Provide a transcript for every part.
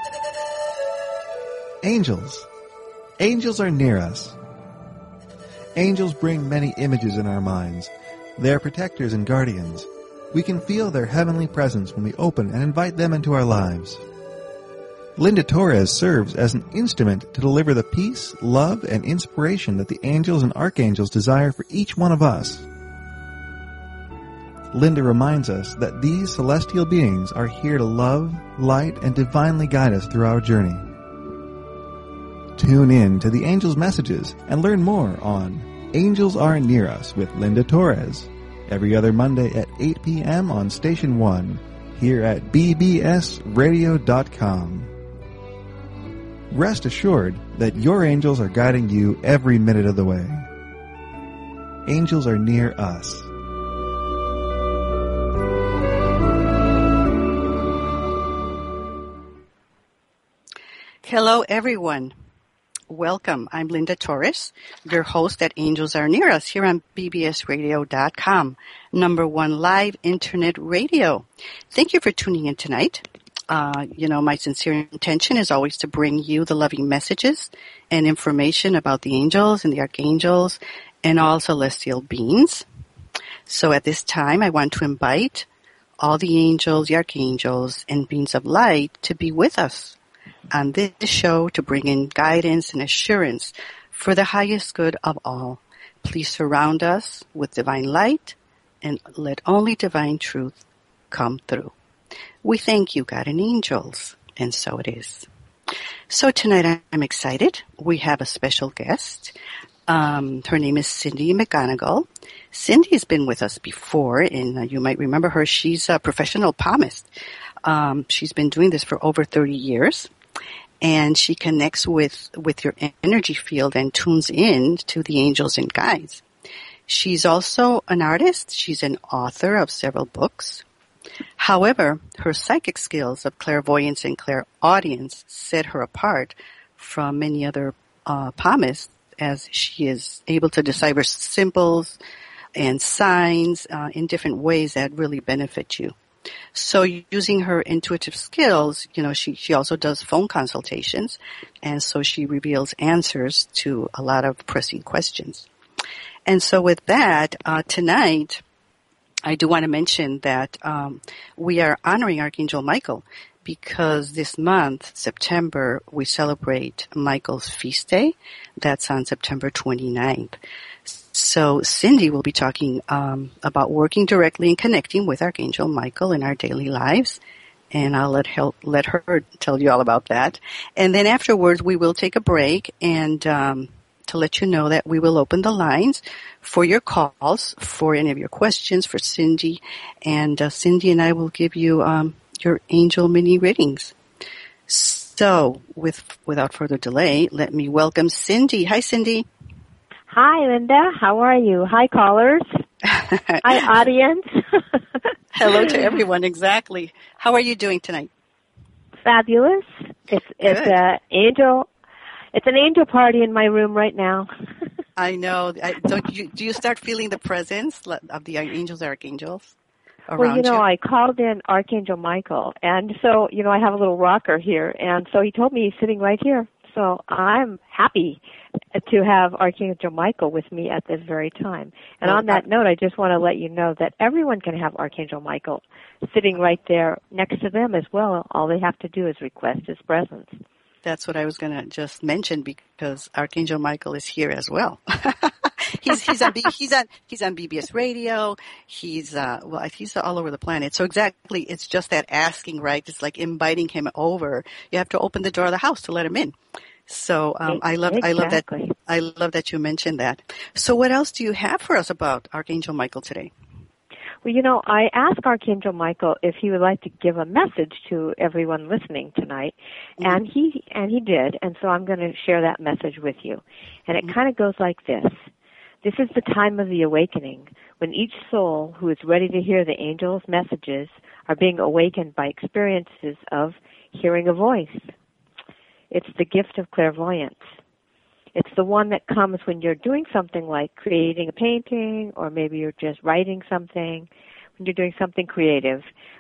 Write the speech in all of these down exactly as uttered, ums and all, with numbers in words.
Angels. Angels are near us. Angels bring many images in our minds. They are protectors and guardians. We can feel their heavenly presence when we open and invite them into our lives. Linda Torres serves as an instrument to deliver the peace, love, and inspiration that the angels and archangels desire for each one of us. Linda reminds us that these celestial beings are here to love, light, and divinely guide us through our journey. Tune in to the Angels' Messages and learn more on Angels Are Near Us with Linda Torres, every other Monday at eight p.m. on Station one, here at b b s radio dot com. Rest assured that your angels are guiding you every minute of the way. Angels are near us. Hello, everyone. Welcome. I'm Linda Torres, your host at Angels Are Near Us here on b b s radio dot com, number one live internet radio. Thank you for tuning in tonight. Uh, you know, my sincere intention is always to bring you the loving messages and information about the angels and the archangels and all celestial beings. So at this time, I want to invite all the angels, the archangels, and beings of light to be with us on this show to bring in guidance and assurance for the highest good of all. Please surround us with divine light and let only divine truth come through. We thank you, God and angels, and so it is. So tonight I'm excited. We have a special guest. Um, her name is Cindy McGonigal. Cindy's been with us before, and uh, you might remember her. She's a professional palmist. Um, she's been doing this for over thirty years, and she connects with, with your energy field and tunes in to the angels and guides. She's also an artist. She's an author of several books. However, her psychic skills of clairvoyance and clairaudience set her apart from many other uh, palmists, as she is able to decipher symbols and signs uh, in different ways that really benefit you. So using her intuitive skills, you know, she, she also does phone consultations, and so she reveals answers to a lot of pressing questions. And so with that, uh, tonight, I do want to mention that um, we are honoring Archangel Michael because this month, September, we celebrate Michael's feast day. That's on September twenty-ninth. So Cindy will be talking um, about working directly and connecting with Archangel Michael in our daily lives. And I'll let, help, let her tell you all about that. And then afterwards, we will take a break and um, to let you know that we will open the lines for your calls, for any of your questions for Cindy. And uh, Cindy and I will give you um, your angel mini readings. So with without further delay, let me welcome Cindy. Hi, Cindy. Hi, Linda. How are you? Hi, callers. Hi, audience. Hello to everyone. Exactly. How are you doing tonight? Fabulous. It's it's a angel. It's an angel party in my room right now. I know. I, don't you? Do you start feeling the presence of the angels, archangels around well, you know, you? I called in Archangel Michael, and so you know, I have a little rocker here, and so he told me he's sitting right here. So I'm happy to have Archangel Michael with me at this very time. And well, on that note, I just want to let you know that everyone can have Archangel Michael sitting right there next to them as well. All they have to do is request his presence. That's what I was going to just mention because Archangel Michael is here as well. he's he's on he's on he's on B B S Radio. He's uh well he's all over the planet. So exactly, it's just that asking, right? It's like inviting him over. You have to open the door of the house to let him in. So um, I love exactly. I love that I love that you mentioned that. So what else do you have for us about Archangel Michael today? Well, you know, I asked Archangel Michael if he would like to give a message to everyone listening tonight, mm-hmm. and he and he did, and so I'm going to share that message with you. And it mm-hmm. kind of goes like this. This is the time of the awakening, when each soul who is ready to hear the angel's messages are being awakened by experiences of hearing a voice. It's the gift of clairvoyance. It's the one that comes when you're doing something like creating a painting, or maybe you're just writing something, when you're doing something creative,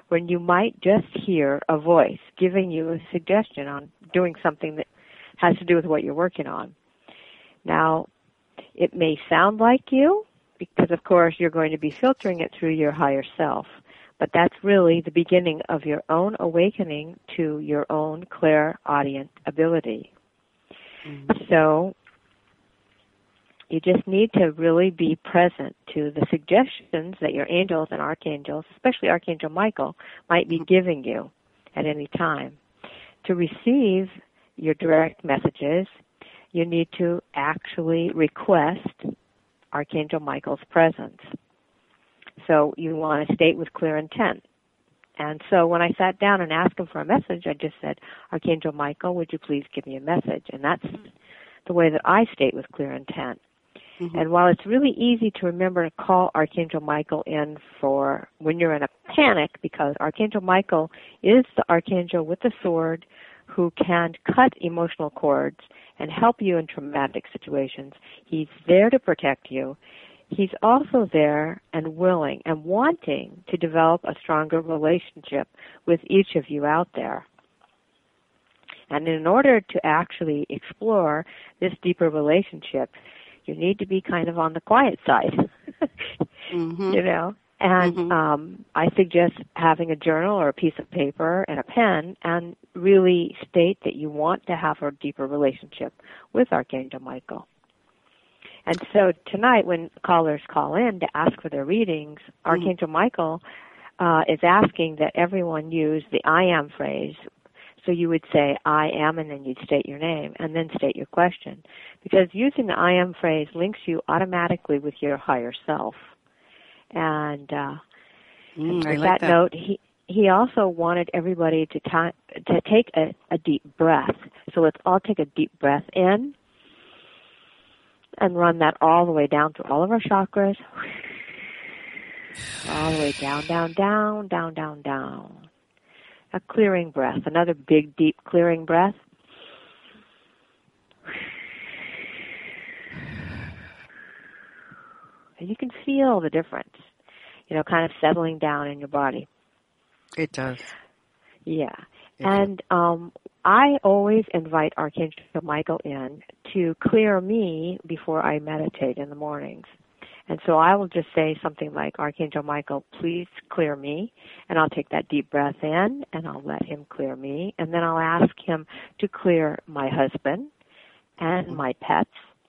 when you might just hear a voice giving you a suggestion on doing something that has to do with what you're working on. Now, it may sound like you, because of course you're going to be filtering it through your higher self, but that's really the beginning of your own awakening to your own clairaudient ability. Mm-hmm. So you just need to really be present to the suggestions that your angels and archangels, especially Archangel Michael, might be giving you at any time. To receive your direct messages, you need to actually request Archangel Michael's presence. So you want to state with clear intent. And so when I sat down and asked him for a message, I just said, Archangel Michael, would you please give me a message? And that's the way that I state with clear intent. Mm-hmm. And while it's really easy to remember to call Archangel Michael in for when you're in a panic, because Archangel Michael is the archangel with the sword who can cut emotional cords and help you in traumatic situations. He's there to protect you. He's also there and willing and wanting to develop a stronger relationship with each of you out there. And in order to actually explore this deeper relationship, you need to be kind of on the quiet side, mm-hmm. you know. And mm-hmm. um, I suggest having a journal or a piece of paper and a pen and really state that you want to have a deeper relationship with Archangel Michael. And so tonight when callers call in to ask for their readings, mm-hmm. Archangel Michael uh, is asking that everyone use the I am phrase. So you would say, I am, and then you'd state your name, and then state your question. Because using the I am phrase links you automatically with your higher self. And, uh, mm, and with like that, that note, he he also wanted everybody to, ta- to take a, a deep breath. So let's all take a deep breath in and run that all the way down through all of our chakras. All the way down, down, down, down, down, down. A clearing breath, another big, deep clearing breath. And you can feel the difference, you know, kind of settling down in your body. It does. Yeah. It and um, I always invite Archangel Michael in to clear me before I meditate in the mornings. And so I will just say something like, Archangel Michael, please clear me. And I'll take that deep breath in, and I'll let him clear me. And then I'll ask him to clear my husband and my pets.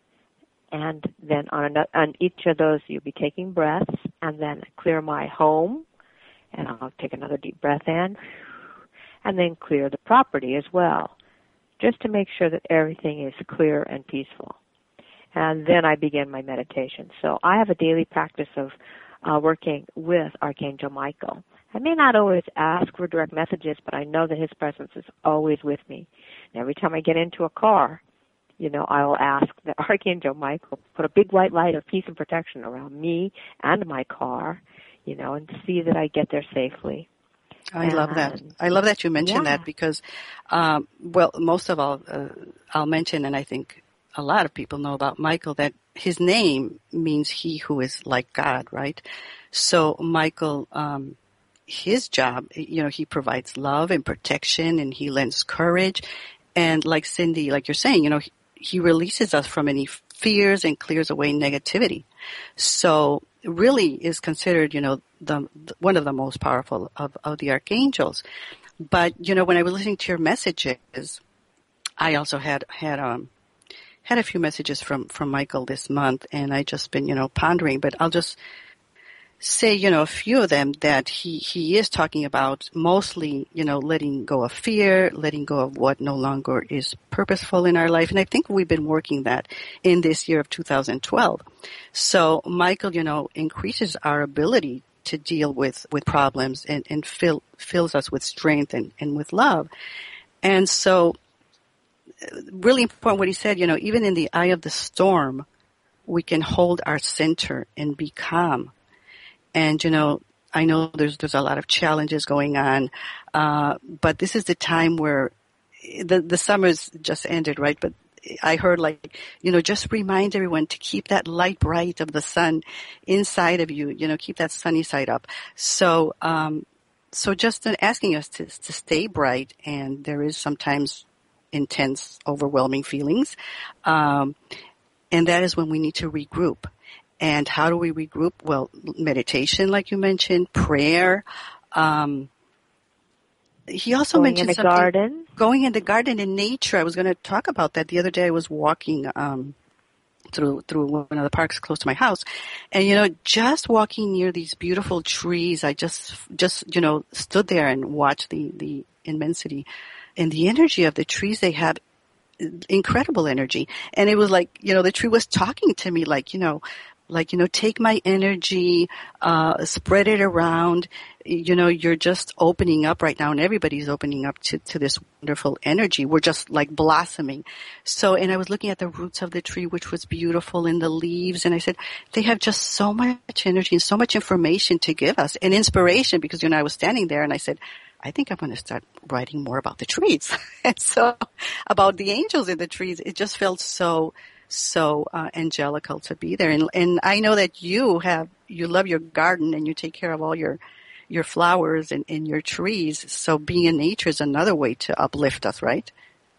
And then on, another, on each of those, you'll be taking breaths. And then clear my home. And I'll take another deep breath in. And then clear the property as well, just to make sure that everything is clear and peaceful. And then I begin my meditation. So I have a daily practice of uh, working with Archangel Michael. I may not always ask for direct messages, but I know that his presence is always with me. And every time I get into a car, you know, I will ask that Archangel Michael put a big white light of peace and protection around me and my car, you know, and see that I get there safely. I and, love that. I love that you mentioned yeah. that because, um, well, most of all, uh, I'll mention, and I think a lot of people know about Michael, that his name means he who is like God, right? So Michael, um, his job, you know, he provides love and protection, and he lends courage. And like Cindy, like you're saying, you know, he, he releases us from any fears and clears away negativity. So really is considered, you know, the, the one of the most powerful of, of the archangels. But, you know, when I was listening to your messages, I also had, had, um, had a few messages from, from Michael this month, and I just been, you know, pondering, but I'll just say, you know, a few of them that he, he is talking about mostly, you know, letting go of fear, letting go of what no longer is purposeful in our life. And I think we've been working that in this year of two thousand twelve. So Michael, you know, increases our ability to deal with, with problems and, and fill, fills us with strength and, and with love. And so really important what he said, you know, even in the eye of the storm, we can hold our center and be calm. And, you know, I know there's there's a lot of challenges going on, uh, but this is the time where the the summer's just ended, right? But I heard, like, you know, just remind everyone to keep that light bright of the sun inside of you, you know, keep that sunny side up. So, um, so just asking us to, to stay bright, and there is sometimes intense, overwhelming feelings. Um, and that is when we need to regroup. And how do we regroup? Well, meditation, like you mentioned, prayer. Um, he also going mentioned in the something. garden. Going in the garden in nature. I was going to talk about that. The other day I was walking um, through through one of the parks close to my house. And, you know, just walking near these beautiful trees, I just, just you know, stood there and watched the, the immensity and the energy of the trees. They have incredible energy. And it was like, you know, the tree was talking to me like, you know, like, you know, take my energy, uh, spread it around. You know, you're just opening up right now, and everybody's opening up to, to this wonderful energy. We're just like blossoming. So, and I was looking at the roots of the tree, which was beautiful, and the leaves, and I said, they have just so much energy and so much information to give us, and inspiration, because, you know, I was standing there and I said, I think I'm going to start writing more about the trees. And so, about the angels in the trees, it just felt so so uh, angelical to be there. And, and I know that you have, you love your garden and you take care of all your, your flowers and, and your trees. So being in nature is another way to uplift us, right?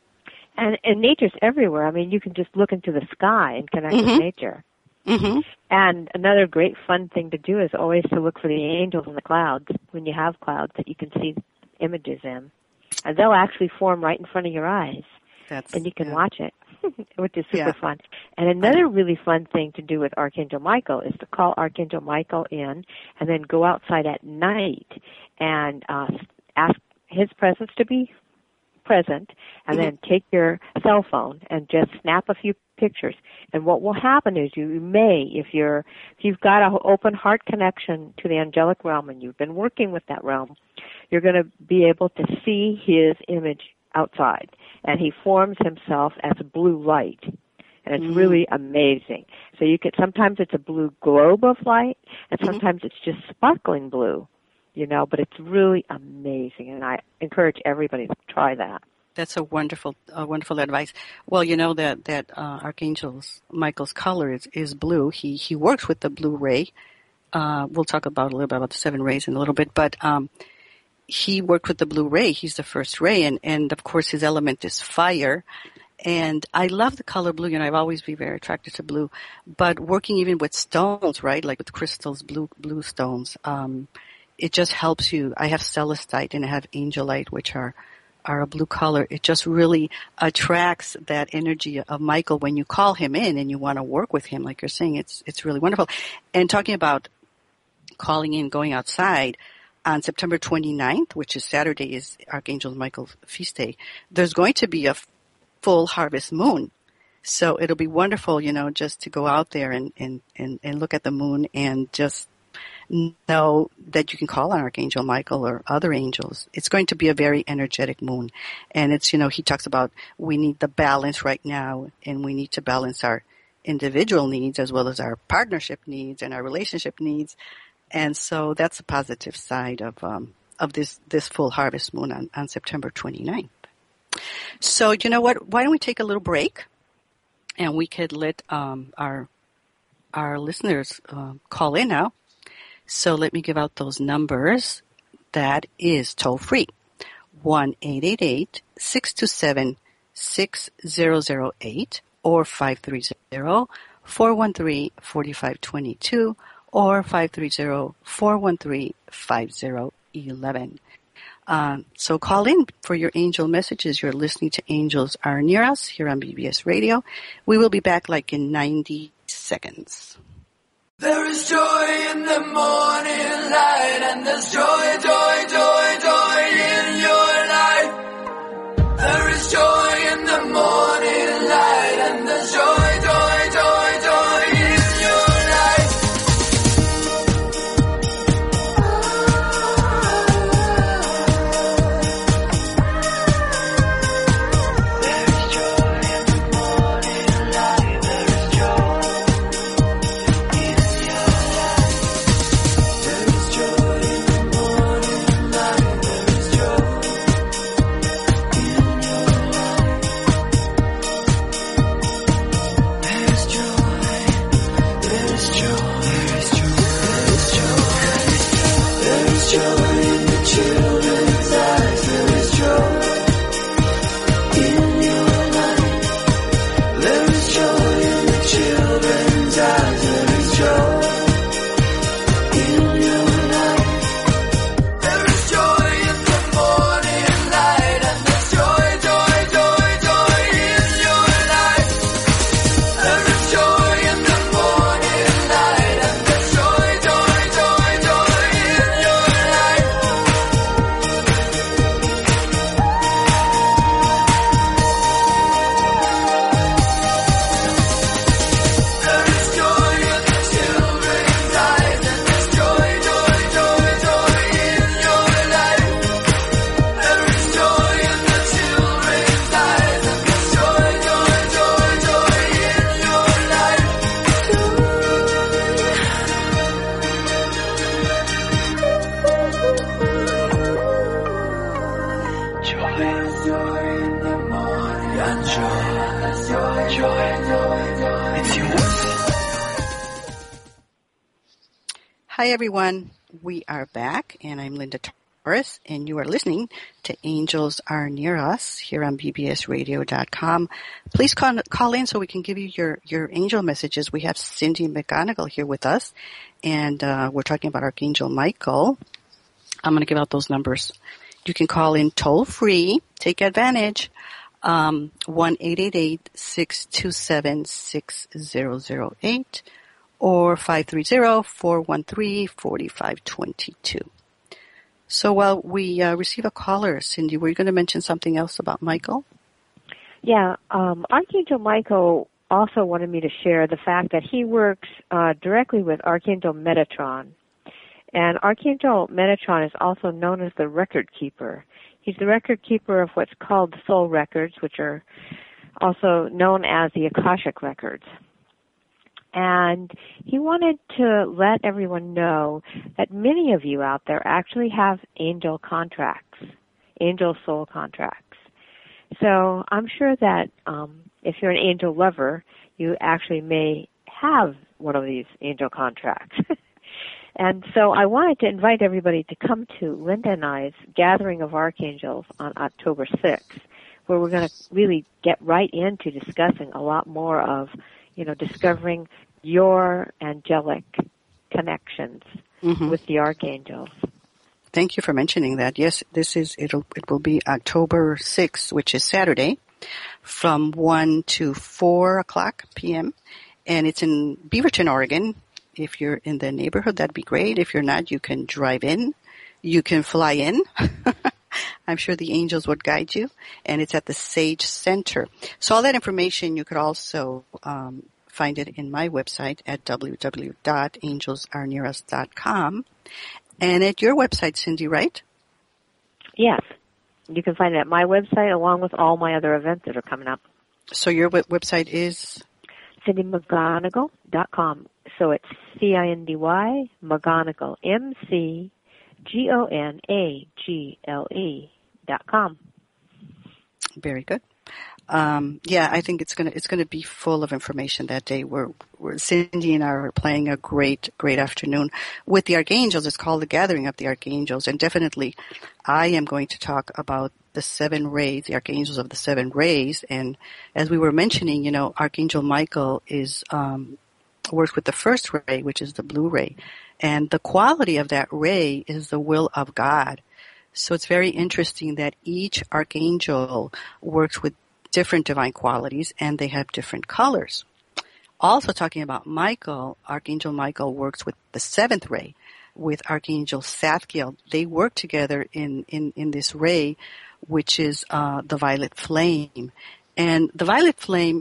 And, and nature's everywhere. I mean, you can just look into the sky and connect mm-hmm. with nature. Mm-hmm. And another great fun thing to do is always to look for the angels in the clouds when you have clouds that you can see images in. And they'll actually form right in front of your eyes. That's, and you can yeah. watch it, which is super yeah. fun. And another really fun thing to do with Archangel Michael is to call Archangel Michael in and then go outside at night and uh, ask his presence to be present, and mm-hmm. then take your cell phone and just snap a few pictures. And what will happen is you may, if you're, if you've got an open heart connection to the angelic realm and you've been working with that realm, you're going to be able to see his image outside, and he forms himself as blue light, and it's mm-hmm. really amazing. So you could, sometimes it's a blue globe of light, and sometimes mm-hmm. it's just sparkling blue, you know, but it's really amazing, and I encourage everybody to try that. That's a wonderful, uh, wonderful advice. Well, you know that that uh, Archangel's Michael's color is, is blue. He he works with the blue ray. Uh, we'll talk about a little bit about the seven rays in a little bit, but um, he worked with the blue ray. He's the first ray, and and of course his element is fire. And I love the color blue, and I've always been very attracted to blue. But working even with stones, right, like with crystals, blue blue stones, um, it just helps you. I have celestite and I have angelite, which are are a blue color. It just really attracts that energy of Michael when you call him in and you want to work with him, like you're saying. It's it's really wonderful. And talking about calling in, going outside, on September twenty-ninth, which is Saturday, is Archangel Michael's feast day, there's going to be a full harvest moon. So it'll be wonderful, you know, just to go out there and, and, and, and look at the moon and just know that you can call on Archangel Michael or other angels. It's going to be a very energetic moon. And it's, you know, he talks about we need the balance right now, and we need to balance our individual needs as well as our partnership needs and our relationship needs. And so that's a positive side of um, of this, this full harvest moon on, on September twenty-ninth. So you know what? Why don't we take a little break, and we could let um, our our listeners uh, call in now. So let me give out those numbers. That is toll free, one eight eight eight, six two seven, six zero zero eight or five three zero, four one three, four five two two. Or five three zero, four one three, five zero one one. Um, so call in for your angel messages. You're listening to Angels Are Near Us here on B B S Radio. We will be back like in ninety seconds. There is joy in the morning light, and there's joy, joy, joy, joy in your life. There is joy in the morning light, and there's joy, joy, joy, joy in your life. There is joy in the morning light. There's joy in the morning. And joy, there's joy, joy, joy, joy. It's yours. Hi, everyone. We are back, and I'm Linda Torres, and you are listening to Angels Are Near Us here on B B S radio dot com. Please call, call in so we can give you your, your angel messages. We have Cindy McGonigal here with us, and uh, we're talking about Archangel Michael. I'm going to give out those numbers. You can call in toll-free. Take advantage. Um, one eight eight eight, six two seven, six zero zero eight or five three zero, four one three, four five two two. So while we uh, receive a caller, Cindy, were you going to mention something else about Michael? Yeah, um, Archangel Michael also wanted me to share the fact that he works uh, directly with Archangel Metatron. And Archangel Metatron is also known as the record keeper. He's the record keeper of what's called the soul records, which are also known as the Akashic records. And he wanted to let everyone know that many of you out there actually have angel contracts, angel soul contracts. So I'm sure that um, if you're an angel lover, you actually may have one of these angel contracts. And so I wanted to invite everybody to come to Linda and I's Gathering of Archangels on October sixth, where we're going to really get right into discussing a lot more of, you know, discovering your angelic connections mm-hmm. with the archangels. Thank you for mentioning that. Yes, this is it'll it will be October sixth, which is Saturday, from one to four o'clock p.m. and it's in Beaverton, Oregon. If you're in the neighborhood, that'd be great. If you're not, you can drive in. You can fly in. I'm sure the angels would guide you. And it's at the Sage Center. So all that information, you could also um, find it in my website at w w w dot angels are near us dot com. And at your website, Cindy, right? Yes. You can find it at my website along with all my other events that are coming up. So your web- website is? cindy mcgonigal dot com. So it's C I N D Y, McGonigal, M C G O N A G L E dot com. Very good. Um, yeah, I think it's gonna it's gonna be full of information that day. We're, we're Cindy and I are playing a great great afternoon with the archangels. It's called the Gathering of the Archangels, and definitely, I am going to talk about the seven rays, the archangels of the seven rays. And as we were mentioning, you know, Archangel Michael is um, works with the first ray, which is the blue ray, and the quality of that ray is the will of God. So it's very interesting that each archangel works with different divine qualities, and they have different colors. Also talking about Michael, Archangel Michael works with the seventh ray, with Archangel Sathkiel. They work together in, in, in this ray, which is uh, the violet flame. And the violet flame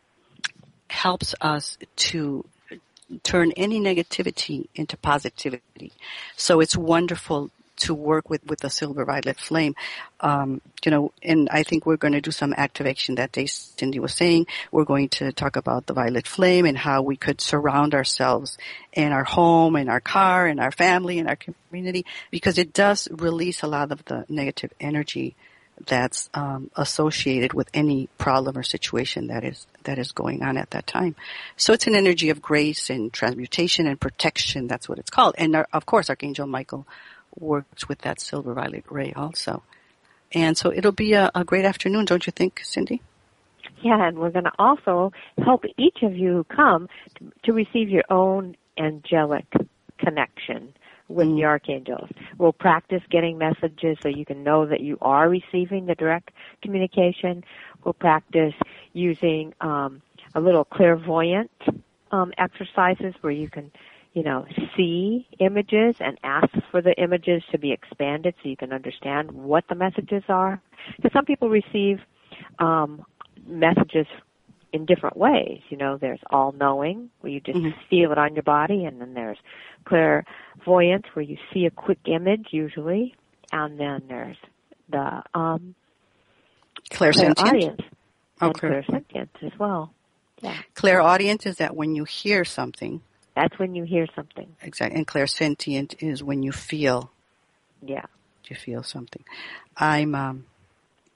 helps us to turn any negativity into positivity. So it's wonderful to work with, with the silver violet flame. Um, you know, and I think we're going to do some activation that day. Cindy was saying we're going to talk about the violet flame and how we could surround ourselves in our home, in our car, in our family, in our community, because it does release a lot of the negative energy that's um, associated with any problem or situation that is that is going on at that time. So it's an energy of grace and transmutation and protection. That's what it's called. And our, of course, Archangel Michael works with that silver violet ray also. And so it'll be a, a great afternoon, don't you think, Cindy? Yeah, and we're going to also help each of you come to, to receive your own angelic connection with mm. the archangels. We'll practice getting messages so you can know that you are receiving the direct communication. We'll practice using um, a little clairvoyant um, exercises where you can, you know, see images and ask for the images to be expanded so you can understand what the messages are. Because some people receive um, messages in different ways. You know, there's all-knowing, where you just mm-hmm. feel it on your body, and then there's clairvoyance, where you see a quick image, usually, and then there's the um, clairaudience. Oh, and clairsentience as well. Yeah. Clairaudience is that when you hear something. That's when you hear something. Exactly. And clairsentient is when you feel. Yeah. You feel something. I'm, um,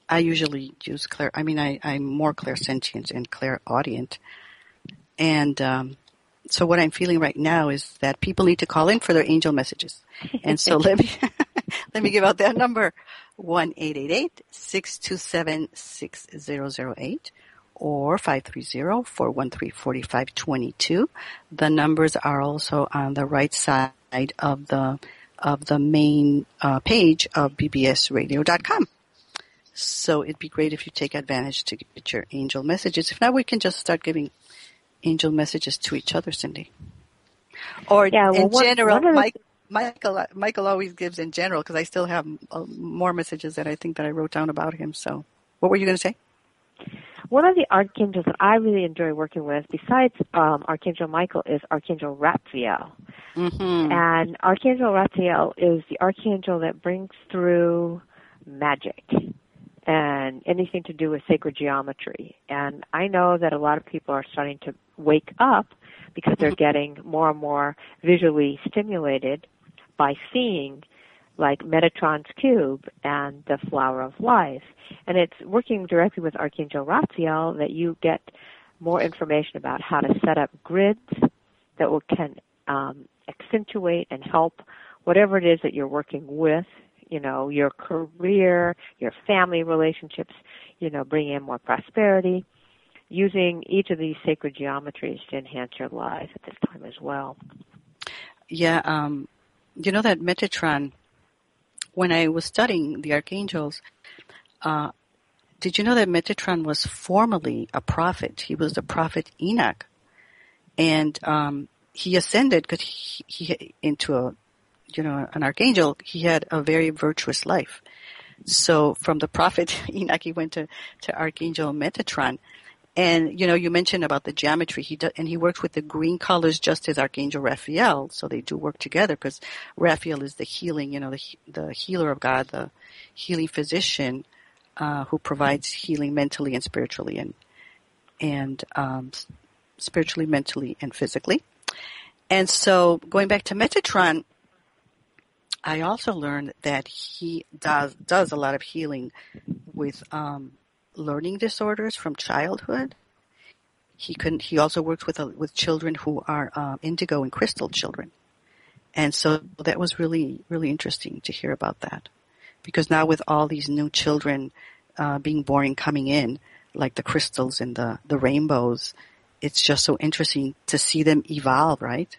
I usually use clair. I mean, I, I'm more clairsentient and clairaudient. And um, so what I'm feeling right now is that people need to call in for their angel messages. And so let me let me give out that number, one eight eight eight, six two seven, six zero zero eight or five three zero, four one three, four five two two. The numbers are also on the right side of the of the main uh, page of b b s radio dot com. So it'd be great if you take advantage to get your angel messages. If not, we can just start giving angel messages to each other, Cindy. Or yeah, well, in one, general, one Mike, Michael Michael always gives in general because I still have uh, more messages that I think that I wrote down about him. So what were you going to say? One of the archangels that I really enjoy working with, besides um, Archangel Michael, is Archangel Raphael. Mm-hmm. And Archangel Raphael is the archangel that brings through magic and anything to do with sacred geometry. And I know that a lot of people are starting to wake up because they're getting more and more visually stimulated by seeing like Metatron's cube and the flower of life. And it's working directly with Archangel Raphael that you get more information about how to set up grids that will, can um, accentuate and help whatever it is that you're working with, you know, your career, your family relationships, you know, bring in more prosperity, using each of these sacred geometries to enhance your life at this time as well. Yeah, um, you know that Metatron, when I was studying the archangels, uh, did you know that Metatron was formerly a prophet? He was the prophet Enoch. And um, he ascended because he, he into a, you know, an archangel. He had a very virtuous life. So from the prophet Enoch, he went to, to Archangel Metatron. And, you know, you mentioned about the geometry, he do, and he works with the green colors just as Archangel Raphael, so they do work together because Raphael is the healing, you know, the the healer of God, the healing physician uh, who provides healing mentally and spiritually, and and um, spiritually, mentally, and physically. And so going back to Metatron, I also learned that he does does a lot of healing with um learning disorders from childhood. He can. He also works with uh, with children who are uh, indigo and crystal children, and so that was really really interesting to hear about that, because now with all these new children uh, being born and coming in, like the crystals and the the rainbows, it's just so interesting to see them evolve, right?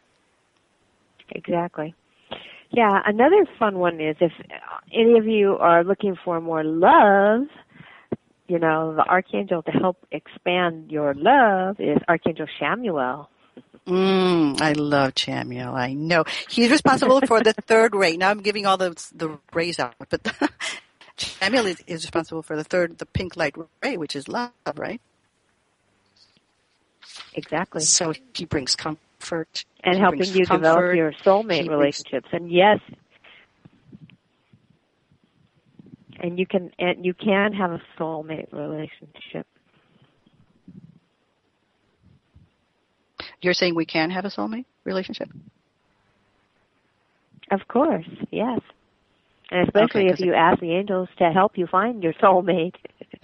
Exactly. Yeah. Another fun one is if any of you are looking for more love. You know, the archangel to help expand your love is Archangel Chamuel. Mm, I love Chamuel. I know. He's responsible for the third ray. Now I'm giving all the the rays out, but the, Chamuel is, is responsible for the third, the pink light ray, which is love, right? Exactly. So he brings comfort. And he helping you comfort, develop your soulmate relationships. Brings... And yes, And you can and you can have a soulmate relationship. You're saying we can have a soulmate relationship? Of course, yes. And especially okay, if you it... ask the angels to help you find your soulmate.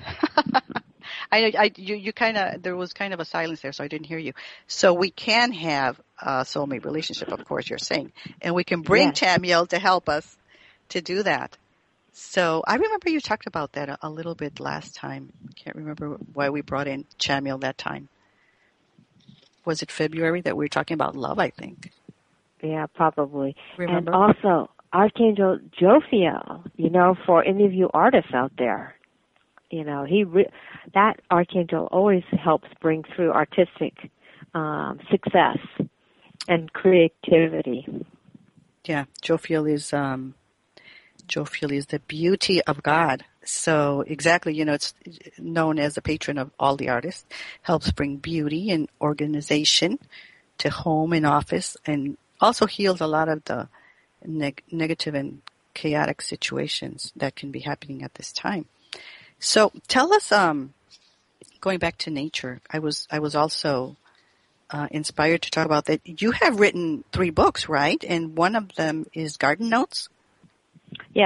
I know. I you you kind of there was kind of a silence there, so I didn't hear you. So we can have a soulmate relationship, of course. You're saying, and we can bring yes. Chamuel to help us to do that. So I remember you talked about that a, a little bit last time. I can't remember why we brought in Chamuel that time. Was it February that we were talking about love, I think? Yeah, probably. Remember? And also, Archangel Jophiel, you know, for any of you artists out there, you know, he re- that archangel always helps bring through artistic um, success and creativity. Yeah, Jophiel is... Um, Jophiel is the beauty of God. So exactly, you know, it's known as the patron of all the artists, helps bring beauty and organization to home and office, and also heals a lot of the neg- negative and chaotic situations that can be happening at this time. So tell us, um, going back to nature, I was, I was also uh, inspired to talk about that. You have written three books, right? And one of them is Garden Notes? Yes.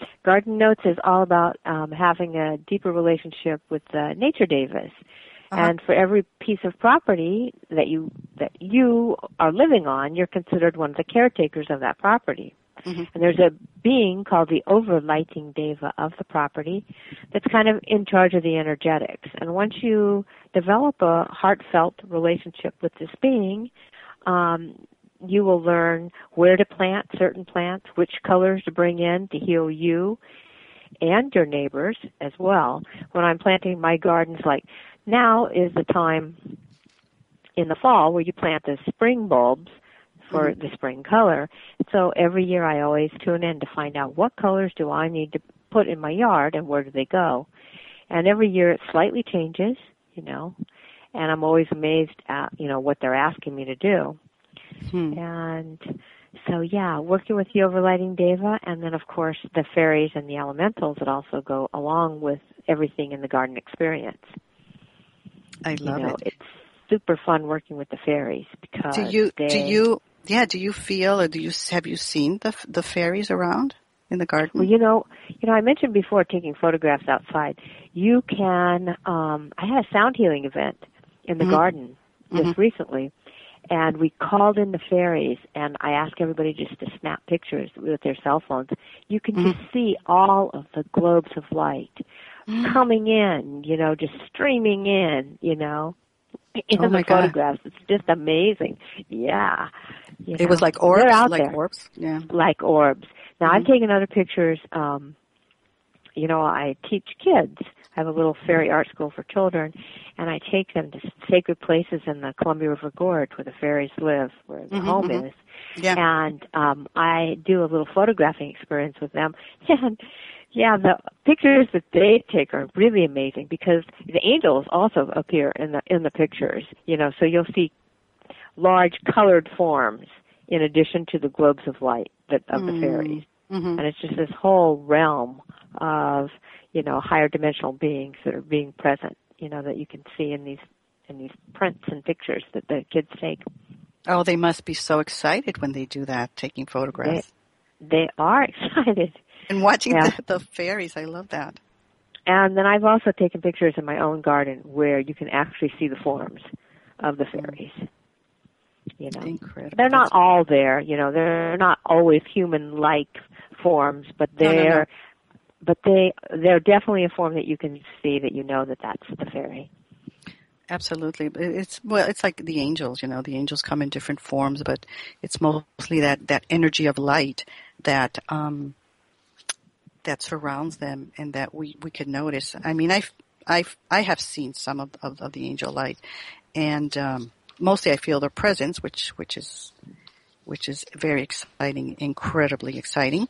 Garden Notes is all about um, having a deeper relationship with uh, nature, Davis. Uh-huh. And for every piece of property that you that you are living on, you're considered one of the caretakers of that property. Mm-hmm. And there's a being called the overlighting deva of the property that's kind of in charge of the energetics. And once you develop a heartfelt relationship with this being, um, you will learn where to plant certain plants, which colors to bring in to heal you and your neighbors as well. When I'm planting my gardens, like now is the time in the fall where you plant the spring bulbs for the spring color. So every year I always tune in to find out what colors do I need to put in my yard and where do they go. And every year it slightly changes, you know, and I'm always amazed at, you know, what they're asking me to do. Hmm. And so, yeah, working with the overlighting deva, and then, of course, the fairies and the elementals that also go along with everything in the garden experience. I love you know, it. It's super fun working with the fairies because do you they, do you yeah do you feel or do you have you seen the the fairies around in the garden? Well, you know, you know, I mentioned before taking photographs outside. You can. Um, I had a sound healing event in the mm-hmm. garden just mm-hmm. recently. And we called in the fairies, and I asked everybody just to snap pictures with their cell phones. You can mm. just see all of the globes of light mm. coming in, you know, just streaming in, you know, in oh the God. photographs. It's just amazing. Yeah. You it know, was like orbs? They're out like there. orbs? Yeah. Like orbs. Now, mm-hmm. I've taken other pictures. Um, you know, I teach kids. I have a little fairy art school for children, and I take them to sacred places in the Columbia River Gorge where the fairies live, where the mm-hmm, home mm-hmm. is. Yeah. And um, I do a little photographing experience with them. And, yeah, the pictures that they take are really amazing because the angels also appear in the in the pictures, you know, so you'll see large colored forms in addition to the globes of light that, of mm-hmm. the fairies. Mm-hmm. And it's just this whole realm of, you know, higher dimensional beings that are being present, you know, that you can see in these in these prints and pictures that the kids take. Oh, they must be so excited when they do that, taking photographs. They, they are excited. And watching yeah. the, the fairies, I love that. And then I've also taken pictures in my own garden where you can actually see the forms of the fairies. You know, incredible. They're not all there, you know, they're not always human-like forms, but they're, no, no, no. but they, they're definitely a form that you can see that you know that that's the fairy. Absolutely. It's, well, it's like the angels, you know, the angels come in different forms, but it's mostly that, that energy of light that, um, that surrounds them and that we, we can notice. I mean, I've, I've, I have seen some of, of, of the angel light, and, um, mostly I feel their presence, which, which is, which is very exciting, incredibly exciting.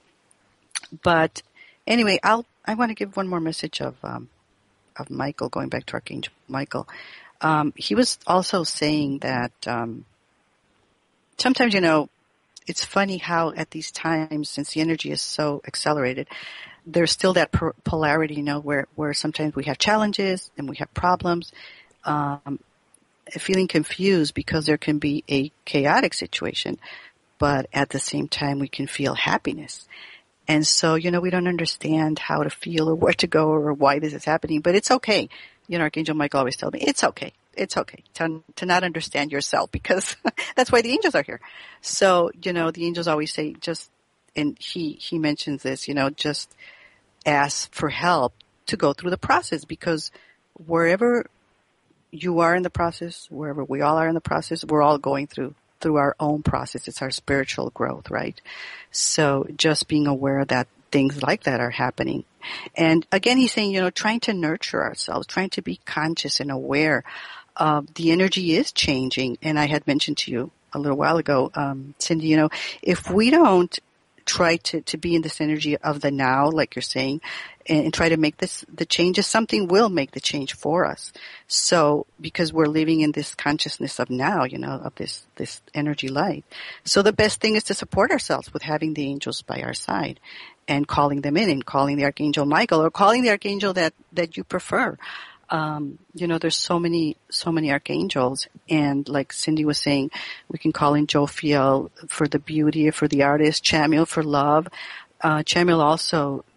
But anyway, I'll, I want to give one more message of, um, of Michael, going back to Archangel Michael. Um, he was also saying that, um, sometimes, you know, it's funny how at these times, since the energy is so accelerated, there's still that per- polarity, you know, where, where sometimes we have challenges and we have problems, um, feeling confused because there can be a chaotic situation, but at the same time we can feel happiness. And so, you know, we don't understand how to feel or where to go or why this is happening, but it's okay. You know, Archangel Michael always tells me, it's okay. It's okay to, to not understand yourself because that's why the angels are here. So, you know, the angels always say just, and he, he mentions this, you know, just ask for help to go through the process, because wherever you are in the process, wherever we all are in the process, we're all going through, through our own process. It's our spiritual growth, right? So just being aware that things like that are happening. And again, he's saying, you know, trying to nurture ourselves, trying to be conscious and aware. Uh, the energy is changing. And I had mentioned to you a little while ago, um, Cindy, you know, if we don't try to, to be in this energy of the now, like you're saying, and, and try to make this, the changes, something will make the change for us. So, because we're living in this consciousness of now, you know, of this, this energy light. So the best thing is to support ourselves with having the angels by our side and calling them in and calling the Archangel Michael or calling the Archangel that, that you prefer. Um, you know, there's so many, so many archangels, and like Cindy was saying, we can call in Jophiel for the beauty, for the artist, Chamuel for love. Uh, Chamuel also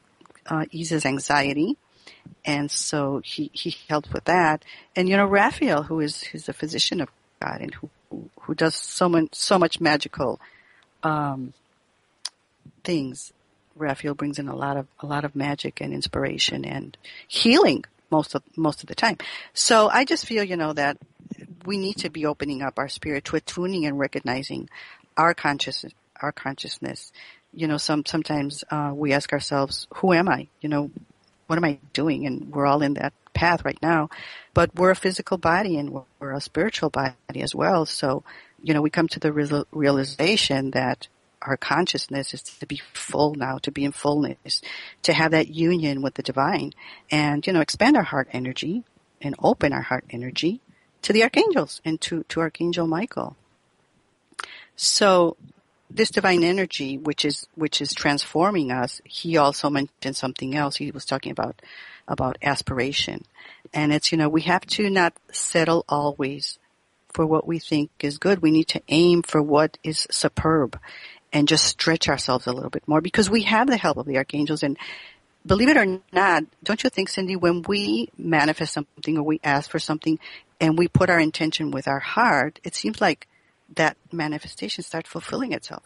uh, eases anxiety. And so he, he helps with that. And, you know, Raphael, who is, who's the physician of God and who, who, who does so much, so much magical, um, things. Raphael brings in a lot of, a lot of magic and inspiration and healing most of, most of the time. So I just feel, you know, that we need to be opening up our spirit to attuning and recognizing our consciousness, our consciousness. You know, some, sometimes, uh, we ask ourselves, who am I? You know, what am I doing? And we're all in that path right now, but we're a physical body and we're, we're a spiritual body as well. So, you know, we come to the real, realization that our consciousness is to be full now, to be in fullness, to have that union with the divine and, you know, expand our heart energy and open our heart energy to the archangels and to, to Archangel Michael. So this divine energy, which is, which is transforming us, he also mentioned something else. He was talking about, about aspiration. And it's, you know, we have to not settle always for what we think is good. We need to aim for what is superb and just stretch ourselves a little bit more because we have the help of the archangels. And believe it or not, don't you think, Cindy, when we manifest something or we ask for something and we put our intention with our heart, it seems like that manifestation starts fulfilling itself.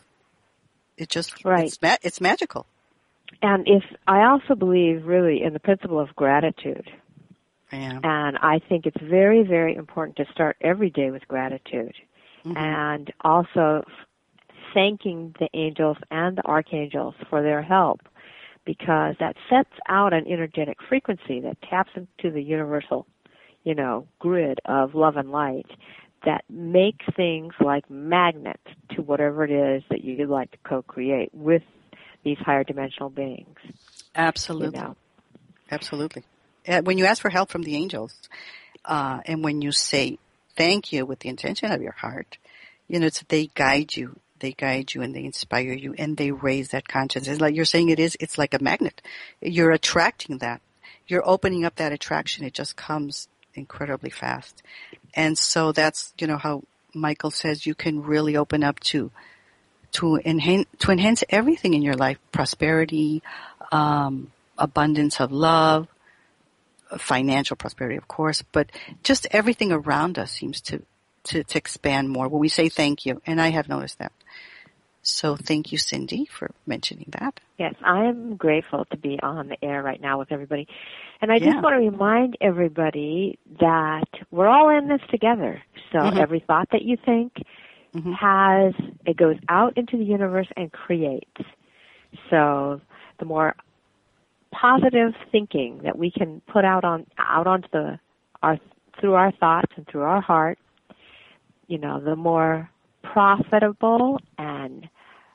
It just, right. it's, ma- it's magical. And if, I also believe really in the principle of gratitude. Yeah. And I think it's very, very important to start every day with gratitude. Mm-hmm. And also thanking the angels and the archangels for their help, because that sets out an energetic frequency that taps into the universal, you know, grid of love and light that makes things like magnets to whatever it is that you'd like to co-create with these higher dimensional beings. Absolutely. You know? Absolutely. When you ask for help from the angels, uh, and when you say thank you with the intention of your heart, you know, it's, they guide you. They guide you and they inspire you and they raise that consciousness. Like you're saying, it is, it's like a magnet. You're attracting that. You're opening up that attraction. It just comes incredibly fast. And so that's, you know, how Michael says you can really open up to, to enhance, to enhance everything in your life. Prosperity, um, abundance of love, financial prosperity, of course, but just everything around us seems to, to, to expand more when we say thank you. And I have noticed that. So thank you, Cindy, for mentioning that. Yes, I am grateful to be on the air right now with everybody. And I yeah. just want to remind everybody that we're all in this together. So mm-hmm. every thought that you think mm-hmm. has, it goes out into the universe and creates. So the more positive thinking that we can put out on out onto the our through our thoughts and through our heart, you know, the more profitable and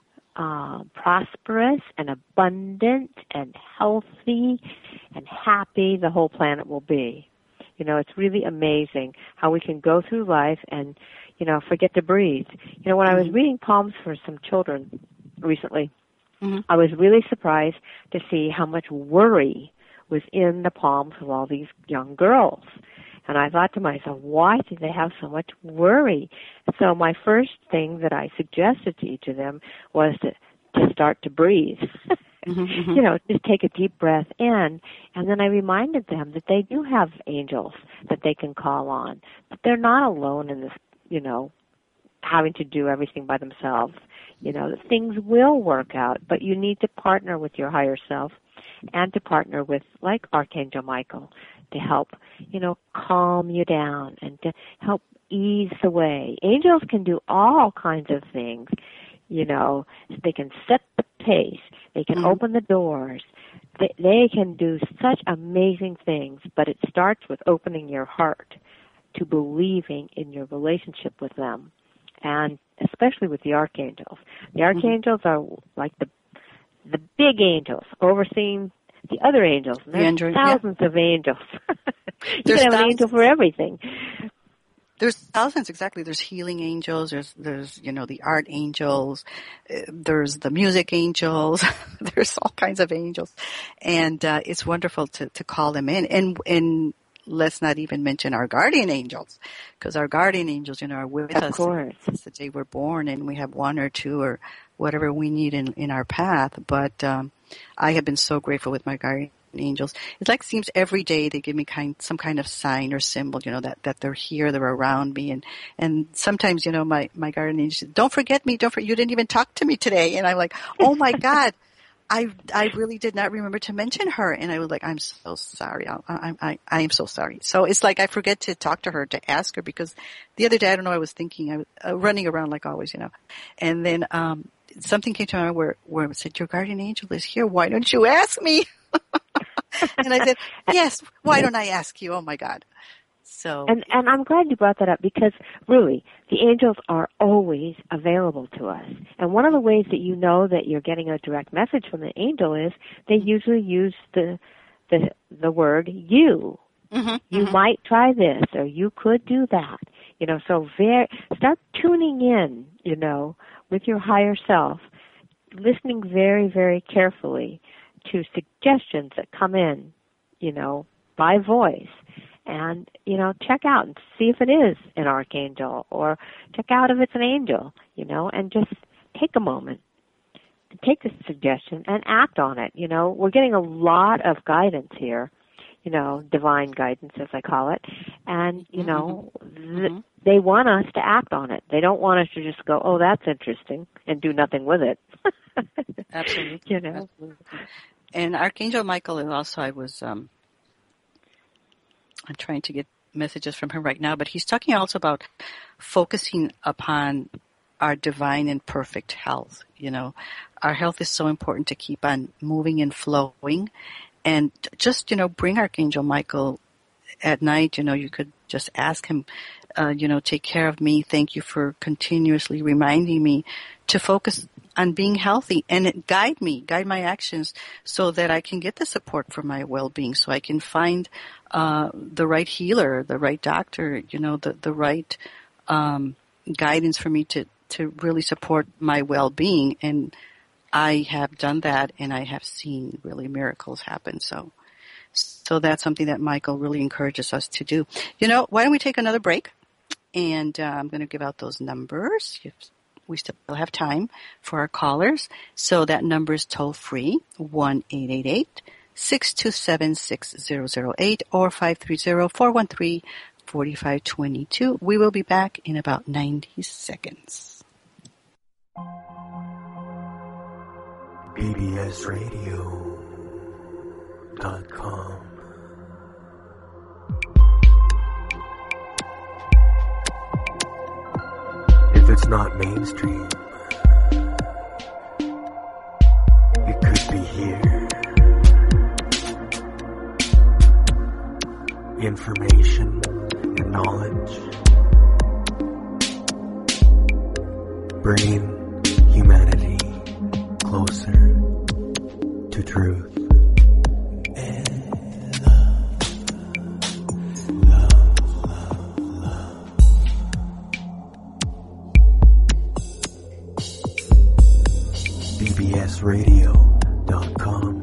uh, prosperous and abundant and healthy and happy the whole planet will be. You know, it's really amazing how we can go through life and, you know, forget to breathe. You know, when I was reading poems for some children recently, mm-hmm. I was really surprised to see how much worry was in the palms of all these young girls. And I thought to myself, why do they have so much worry? So my first thing that I suggested to each of them was to, to start to breathe. mm-hmm, mm-hmm. You know, just take a deep breath in. And then I reminded them that they do have angels that they can call on. But they're not alone in this, you know, having to do everything by themselves. You know, that things will work out, but you need to partner with your higher self and to partner with, like Archangel Michael, to help, you know, calm you down and to help ease the way. Angels can do all kinds of things, you know. They can set the pace. They can mm-hmm. open the doors. They, they can do such amazing things, but it starts with opening your heart to believing in your relationship with them, and especially with the archangels. The archangels mm-hmm. are like the the big angels overseeing the other angels. And there's the thousands yeah. of angels. you there's can have thousands. an angel for everything. There's thousands, exactly. There's healing angels. There's, there's, you know, the art angels. Uh, there's the music angels. There's all kinds of angels. And, uh, it's wonderful to, to call them in. And, and let's not even mention our guardian angels, because our guardian angels, you know, are with of us course. since the day we're born, and we have one or two or whatever we need in, in our path. But um, I have been so grateful with my guardian angels. It like seems every day they give me kind some kind of sign or symbol, you know, that, that they're here, they're around me, and and sometimes, you know, my my guardian angels, don't forget me, don't forget, you didn't even talk to me today, and I'm like, oh my God, I I really did not remember to mention her, and I was like, I'm so sorry, I I I, I am so sorry. So it's like I forget to talk to her, to ask her, because the other day I don't know, I was thinking, I was uh, running around like always, you know, and then um something came to my mind where where it said, your guardian angel is here. Why don't you ask me? And I said, yes, why don't I ask you? Oh, my God. So, and, and I'm glad you brought that up, because really, the angels are always available to us. And one of the ways that you know that you're getting a direct message from the angel is they usually use the the, the word you. mm-hmm, You mm-hmm. might try this, or you could do that. You know, so very, start tuning in, you know, with your higher self, listening very, very carefully to suggestions that come in, you know, by voice, and, you know, check out and see if it is an archangel, or check out if it's an angel, you know, and just take a moment and take the suggestion and act on it. You know, we're getting a lot of guidance here, you know, divine guidance, as I call it, and, you know, mm-hmm. th- they want us to act on it. They don't want us to just go, oh, that's interesting, and do nothing with it. Absolutely. You know. Absolutely. And Archangel Michael is also, I was, um, I'm trying to get messages from him right now, but he's talking also about focusing upon our divine and perfect health. You know, our health is so important to keep on moving and flowing. And just, you know, bring Archangel Michael at night. You know, you could just ask him, uh, you know, take care of me. Thank you for continuously reminding me to focus on being healthy, and it guide me, guide my actions, so that I can get the support for my well-being, so I can find uh the right healer, the right doctor, you know, the the right um guidance for me to to really support my well-being. And I have done that, and I have seen really miracles happen. So so that's something that Michael really encourages us to do. You know, why don't we take another break? And uh, I'm going to give out those numbers. We still have time for our callers. So that number is toll free, one eight eight eight, six two seven, six zero zero eight or five three zero, four one three, four five two two. We will be back in about ninety seconds. B B S radio dot com. If it's not mainstream, it could be here. Information and knowledge, bringing humanity closer to truth. B B S radio dot com.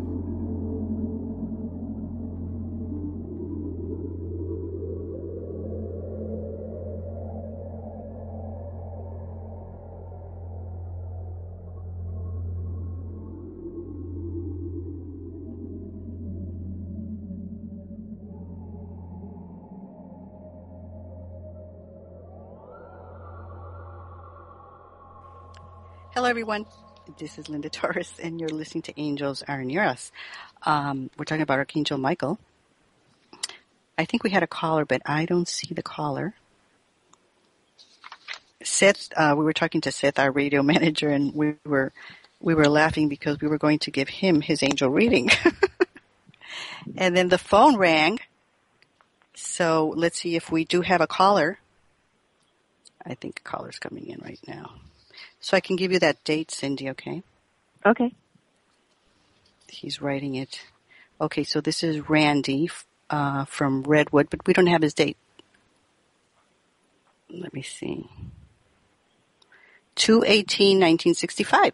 Hello, everyone. This is Linda Torres, and you're listening to Angels Are Near Us. Um, we're talking about Archangel Michael. I think we had a caller, but I don't see the caller. Seth, uh, we were talking to Seth, our radio manager, and we were we were laughing because we were going to give him his angel reading. And then the phone rang. So let's see if we do have a caller. I think a caller's coming in right now. So I can give you that date, Cindy, okay? Okay. He's writing it. Okay, so this is Randy uh, from Redwood, but we don't have his date. Let me see. two eighteen nineteen sixty-five.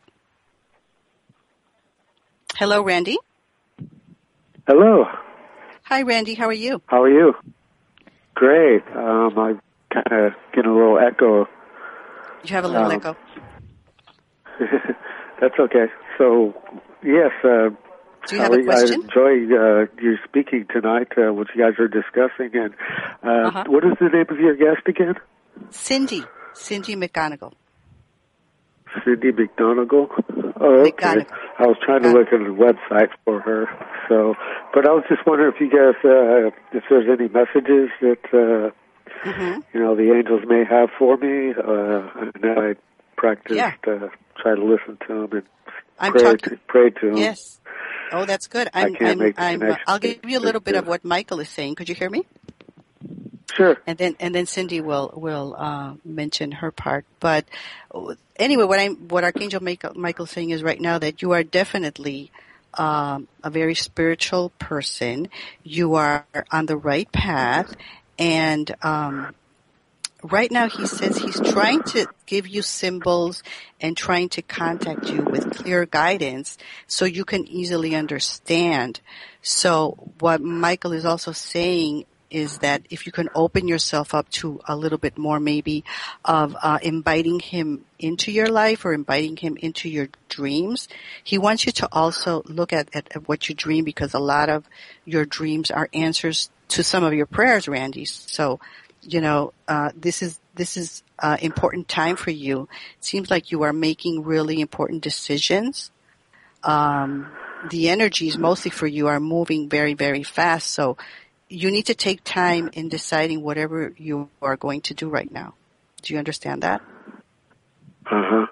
Hello, Randy. Hello. Hi, Randy. How are you? How are you? Great. Um, I'm kind of getting a little echo. You have a little um, echo. That's okay. So, yes, uh, Do you have a I, question? I enjoy uh, your speaking tonight, uh, what you guys are discussing. And uh, Uh-huh. what is the name of your guest again? Cindy. Cindy McGonigal. Cindy McDonegal. Oh, okay. McGonigal. I was trying to look at the website for her. So, but I was just wondering if you guys, uh, if there's any messages that uh, Mm-hmm. you know the angels may have for me. Uh, and I practiced, Yeah. uh, try to listen to them and I'm pray talking. to pray to them. Yes. Oh, that's good. I I'm. can't I'm. make the I'm. Uh, connection. I'll give you a little bit of Yeah. what Michael is saying. Could you hear me? Sure. And then and then Cindy will will uh, mention her part. But uh, anyway, what I'm what Archangel Michael Michael's saying is right now that you are definitely um, a very spiritual person. You are on the right path, and um, right now he says he's trying to give you symbols and trying to contact you with clear guidance so you can easily understand. So what Michael is also saying is that if you can open yourself up to a little bit more maybe of uh, inviting him into your life or inviting him into your dreams, he wants you to also look at, at, at what you dream, because a lot of your dreams are answers to some of your prayers, Randy. So, you know, uh, this is this is uh, important time for you. It seems like you are making really important decisions. Um, the energies mostly for you are moving very, very fast. So you need to take time in deciding whatever you are going to do right now. Do you understand that? Uh-huh.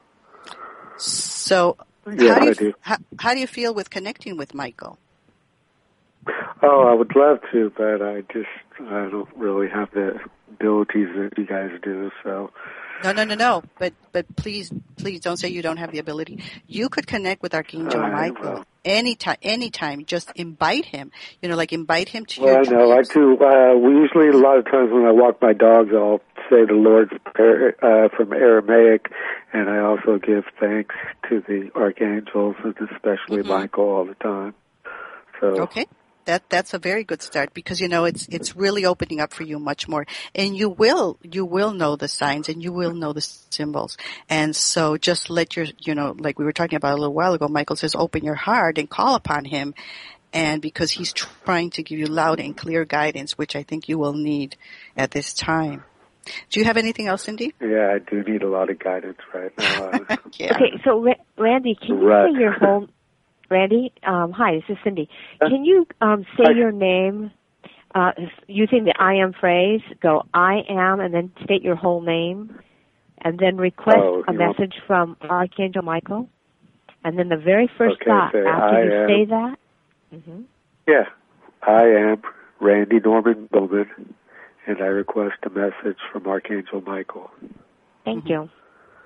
So Yes, how do you, I do. How, how do you feel with connecting with Michael? Oh, I would love to, but I just, I don't really have the abilities that you guys do, so. No, no, no, no. But but please, please don't say you don't have the ability. You could connect with Archangel I Michael will. anytime. Anytime, just invite him. You know, like invite him to Well, your I know. I dreams. do. Uh, we usually, a lot of times when I walk my dogs, I'll say the Lord's Prayer uh, from Aramaic, and I also give thanks to the archangels, and especially Mhm. Michael, all the time. So. Okay. That that's a very good start, because you know it's it's really opening up for you much more, and you will you will know the signs and you will know the symbols, and so just let your you know like we were talking about a little while ago. Michael says open your heart and call upon him, and because he's trying to give you loud and clear guidance, which I think you will need at this time. Do you have anything else, Cindy? Yeah, I do need a lot of guidance right now. Uh, Yeah. Okay, so Ra- Randy, can you Right. say your whole Randy? Um, hi, this is Cindy. Can you um, say Hi. your name uh, using the I am phrase? Go I am, and then state your whole name, and then request Oh, a you want- message from Archangel Michael, and then the very first Okay, thought say, after "I you am." say that. hmm Yeah, I am Randy Norman Bowman, and I request a message from Archangel Michael. Thank Mhm. you.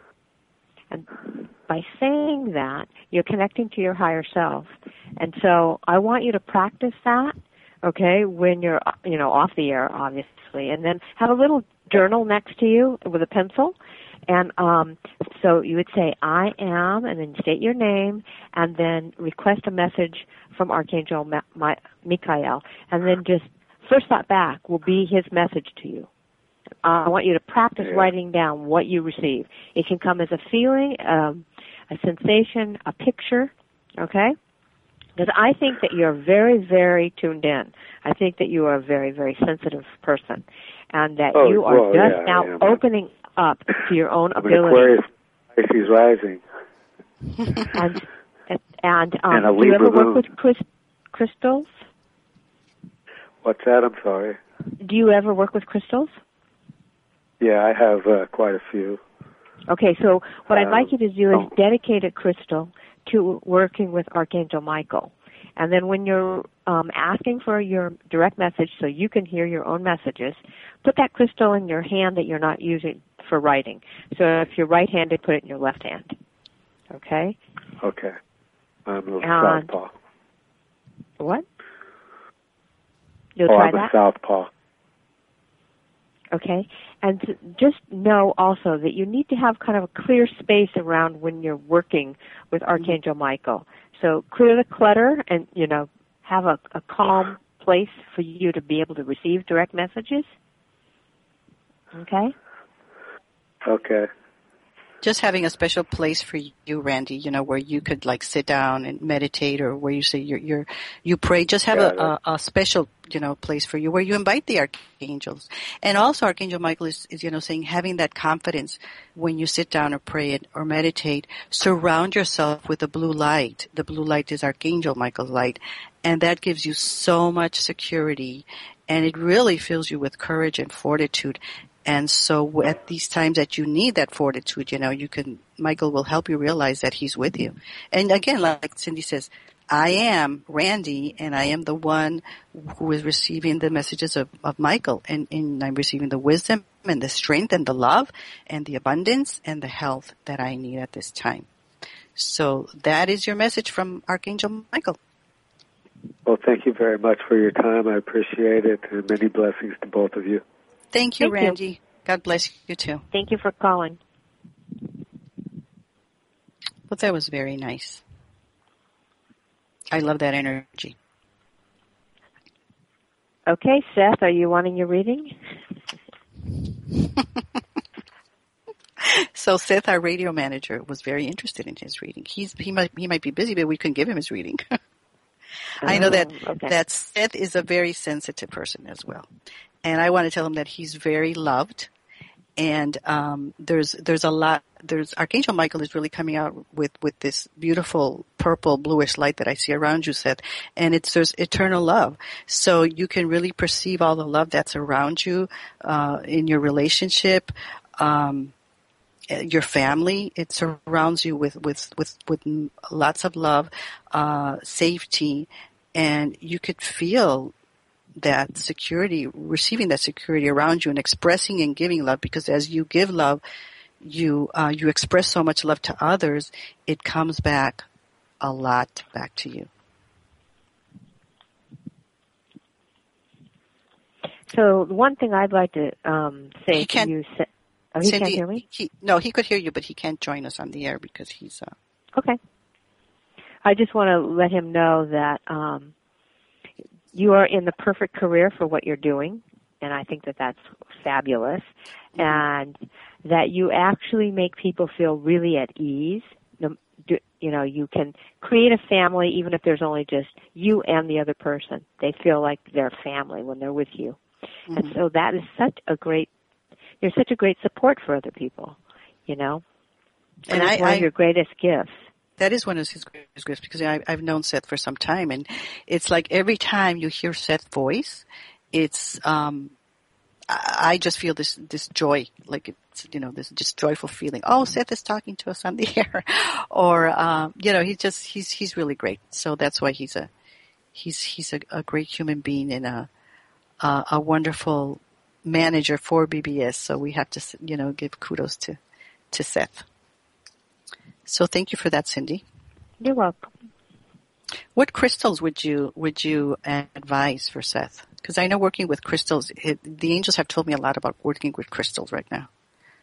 And by saying that, you're connecting to your higher self. And so I want you to practice that, okay, when you're, you know, off the air, obviously. And then have a little journal next to you with a pencil. And um, so you would say, I am, and then state your name, and then request a message from Archangel Ma- Ma- Michael. And then just, first thought back will be his message to you. Uh, I want you to practice Yeah. writing down what you receive. It can come as a feeling, um, a sensation, a picture, okay? Because I think that you're very, very tuned in. I think that you are a very, very sensitive person, and that Oh, you are well, just yeah, now I am. opening up to your own I'm an ability. Aquarius, Pisces rising. And and, um, And a do you ever Libra work moon. with crys- crystals? What's that? I'm sorry. Do you ever work with crystals? Yeah, I have uh, quite a few. Okay, so what I'd Um, like you to do is oh. dedicate a crystal to working with Archangel Michael. And then when you're um, asking for your direct message so you can hear your own messages, put that crystal in your hand that you're not using for writing. So if you're right-handed, put it in your left hand. Okay? Okay. I'm a little And- southpaw. What? You'll Oh, try I'm a that? southpaw. Okay? And to just know also that you need to have kind of a clear space around when you're working with Archangel Michael. So clear the clutter and, you know, have a, a calm place for you to be able to receive direct messages. Okay? Okay. just having a special place for you, Randy, you know, where you could like sit down and meditate, or where you say you're, you're you pray. Just have a, a, a special, you know, place for you where you invite the archangels. And also Archangel Michael is, is, you know, saying having that confidence when you sit down or pray or meditate, surround yourself with the blue light. The blue light is Archangel Michael's light. And that gives you so much security, and it really fills you with courage and fortitude. And so at these times that you need that fortitude, you know, you can, Michael will help you realize that he's with you. And again, like Cindy says, I am Randy, and I am the one who is receiving the messages of, of Michael, and, and I'm receiving the wisdom and the strength and the love and the abundance and the health that I need at this time. So that is your message from Archangel Michael. Well, thank you very much for your time. I appreciate it, and many blessings to both of you. Thank you, Thank Randy. you. God bless you too. Thank you for calling. Well, that was very nice. I love that energy. Okay, Seth, are you wanting your reading? So Seth, our radio manager, was very interested in his reading. He's he might he might be busy, but we couldn't give him his reading. I know that Oh, okay. that Seth is a very sensitive person as well. And I want to tell him that he's very loved, and um, there's there's a lot. There's Archangel Michael is really coming out with, with this beautiful purple bluish light that I see around you, Seth, and it's there's eternal love. So you can really perceive all the love that's around you uh, in your relationship, um, your family. It surrounds you with with with, with lots of love, uh, safety, and you could feel that security, receiving that security around you, and expressing and giving love, because as you give love, you uh, you express so much love to others, it comes back a lot back to you. So the one thing I'd like to um, say He to can't- you, Sa- oh, he Cindy, can't hear me? He, no, he could hear you, but he can't join us on the air because he's. Uh, Okay. I just want to let him know that um, you are in the perfect career for what you're doing, and I think that that's fabulous, and that you actually make people feel really at ease. No- do- You know, you can create a family even if there's only just you and the other person. They feel like they're family when they're with you. mm-hmm. And so that is such a great, you're such a great support for other people, you know. And, And it's I- one I- of your greatest gifts. That is one of his greatest gifts, because I, I've known Seth for some time, and it's like every time you hear Seth's voice, it's um, I, I just feel this this joy, like it's you know this just joyful feeling. Oh, Seth is talking to us on the air, or um, you know he's just he's he's really great. So that's why he's a he's he's a, a great human being and a a, a wonderful manager for B B S. So we have to you know give kudos to to Seth. So thank you for that, Cindy. You're welcome. What crystals would you would you advise for Seth? Because I know working with crystals, it, the angels have told me a lot about working with crystals right now.